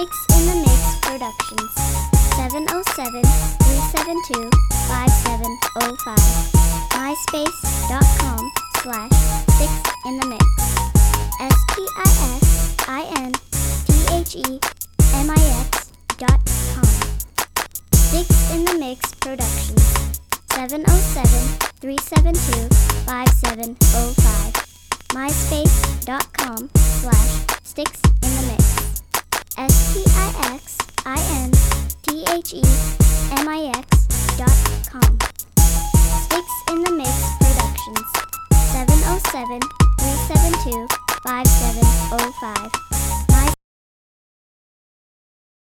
Sticks in the Mix Productions. 707-372-5705. MySpace.com/SticksInTheMix. STIXINTHEMIX.com. Sticks in the Mix Productions. 707-372-5705. MySpace.com/SticksInTheMix. STIXINTHEMIX.com. Sticks in the Mix Productions. 707-372-5705.